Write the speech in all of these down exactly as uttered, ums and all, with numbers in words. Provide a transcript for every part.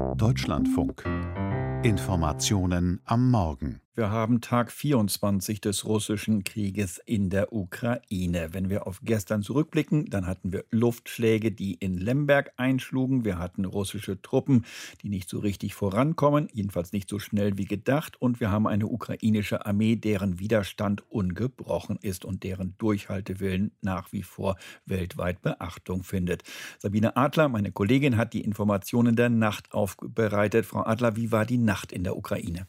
Deutschlandfunk. Informationen am Morgen. Wir haben Tag vierundzwanzig des russischen Krieges in der Ukraine. Wenn wir auf gestern zurückblicken, dann hatten wir Luftschläge, die in Lemberg einschlugen. Wir hatten russische Truppen, die nicht so richtig vorankommen, jedenfalls nicht so schnell wie gedacht. Und wir haben eine ukrainische Armee, deren Widerstand ungebrochen ist und deren Durchhaltewillen nach wie vor weltweit Beachtung findet. Sabine Adler, meine Kollegin, hat die Informationen der Nacht aufbereitet. Frau Adler, wie war die Nacht in der Ukraine?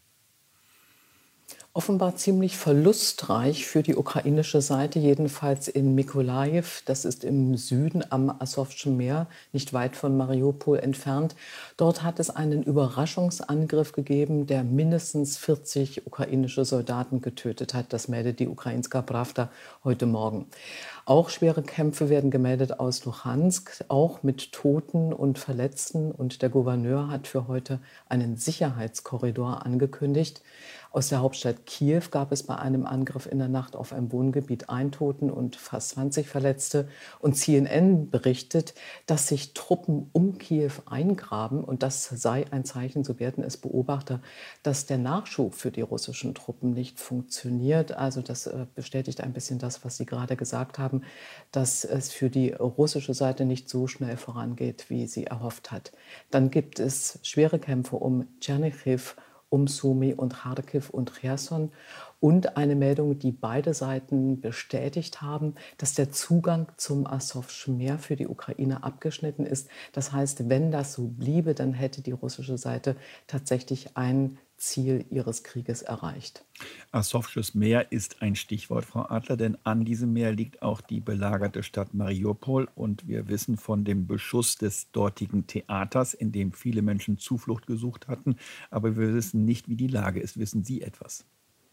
Offenbar ziemlich verlustreich für die ukrainische Seite, jedenfalls in Mykolajiw. Das ist im Süden am Asowschen Meer, nicht weit von Mariupol entfernt. Dort hat es einen Überraschungsangriff gegeben, der mindestens vierzig ukrainische Soldaten getötet hat. Das meldet die Ukrainska Prawda heute Morgen. Auch schwere Kämpfe werden gemeldet aus Luhansk, auch mit Toten und Verletzten. Und der Gouverneur hat für heute einen Sicherheitskorridor angekündigt. Aus der Hauptstadt Kiew gab es bei einem Angriff in der Nacht auf ein Wohngebiet einen Toten und fast zwanzig Verletzte. Und C N N berichtet, dass sich Truppen um Kiew eingraben. Und das sei ein Zeichen, so werden es Beobachter, dass der Nachschub für die russischen Truppen nicht funktioniert. Also das äh, bestätigt ein bisschen das, was Sie gerade gesagt haben, dass es für die russische Seite nicht so schnell vorangeht, wie sie erhofft hat. Dann gibt es schwere Kämpfe um Tschernichiw, um Sumy und Charkiw und Cherson und eine Meldung, die beide Seiten bestätigt haben, dass der Zugang zum Asowschen Meer für die Ukraine abgeschnitten ist. Das heißt, wenn das so bliebe, dann hätte die russische Seite tatsächlich ein Ziel ihres Krieges erreicht. Asowsches Meer ist ein Stichwort, Frau Adler, denn an diesem Meer liegt auch die belagerte Stadt Mariupol und wir wissen von dem Beschuss des dortigen Theaters, in dem viele Menschen Zuflucht gesucht hatten, aber wir wissen nicht, wie die Lage ist. Wissen Sie etwas?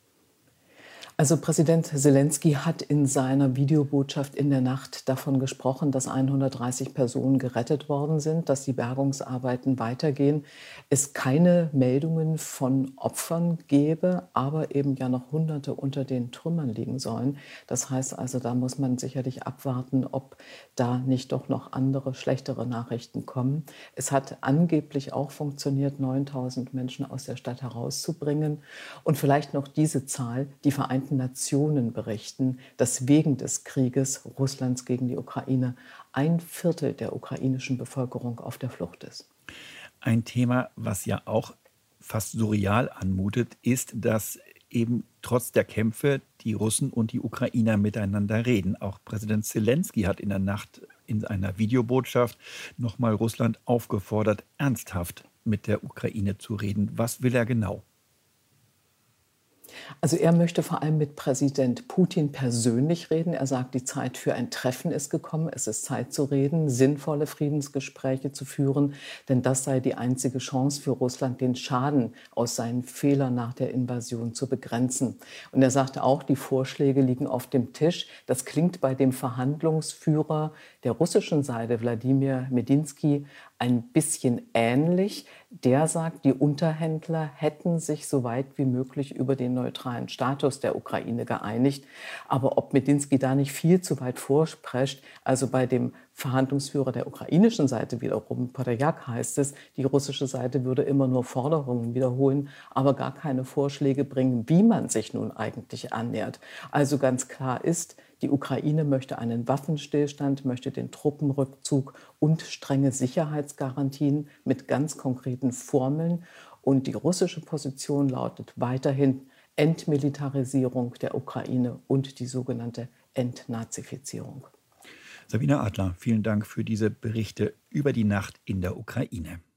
Also Präsident Selenskyj hat in seiner Videobotschaft in der Nacht davon gesprochen, dass hundertdreißig Personen gerettet worden sind, dass die Bergungsarbeiten weitergehen, es keine Meldungen von Opfern gäbe, aber eben ja noch Hunderte unter den Trümmern liegen sollen. Das heißt also, da muss man sicherlich abwarten, ob da nicht doch noch andere, schlechtere Nachrichten kommen. Es hat angeblich auch funktioniert, neuntausend Menschen aus der Stadt herauszubringen. Und vielleicht noch diese Zahl, die Vereinten Nationen berichten, dass wegen des Krieges Russlands gegen die Ukraine ein Viertel der ukrainischen Bevölkerung auf der Flucht ist. Ein Thema, was ja auch fast surreal anmutet, ist, dass eben trotz der Kämpfe die Russen und die Ukrainer miteinander reden. Auch Präsident Selenskyj hat in der Nacht in einer Videobotschaft nochmal Russland aufgefordert, ernsthaft mit der Ukraine zu reden. Was will er genau? Also er möchte vor allem mit Präsident Putin persönlich reden. Er sagt, die Zeit für ein Treffen ist gekommen. Es ist Zeit zu reden, sinnvolle Friedensgespräche zu führen. Denn das sei die einzige Chance für Russland, den Schaden aus seinen Fehlern nach der Invasion zu begrenzen. Und er sagte auch, die Vorschläge liegen auf dem Tisch. Das klingt bei dem Verhandlungsführer der russischen Seite, Wladimir Medinsky, ein bisschen ähnlich. Der sagt, die Unterhändler hätten sich so weit wie möglich über den neutralen Status der Ukraine geeinigt. Aber ob Medinsky da nicht viel zu weit vorsprecht, also bei dem Verhandlungsführer der ukrainischen Seite wiederum, Podolyak, heißt es, die russische Seite würde immer nur Forderungen wiederholen, aber gar keine Vorschläge bringen, wie man sich nun eigentlich annähert. Also ganz klar ist, die Ukraine möchte einen Waffenstillstand, möchte den Truppenrückzug und strenge Sicherheitsgarantien mit ganz konkreten Formeln. Und die russische Position lautet weiterhin Entmilitarisierung der Ukraine und die sogenannte Entnazifizierung. Sabine Adler, vielen Dank für diese Berichte über die Nacht in der Ukraine.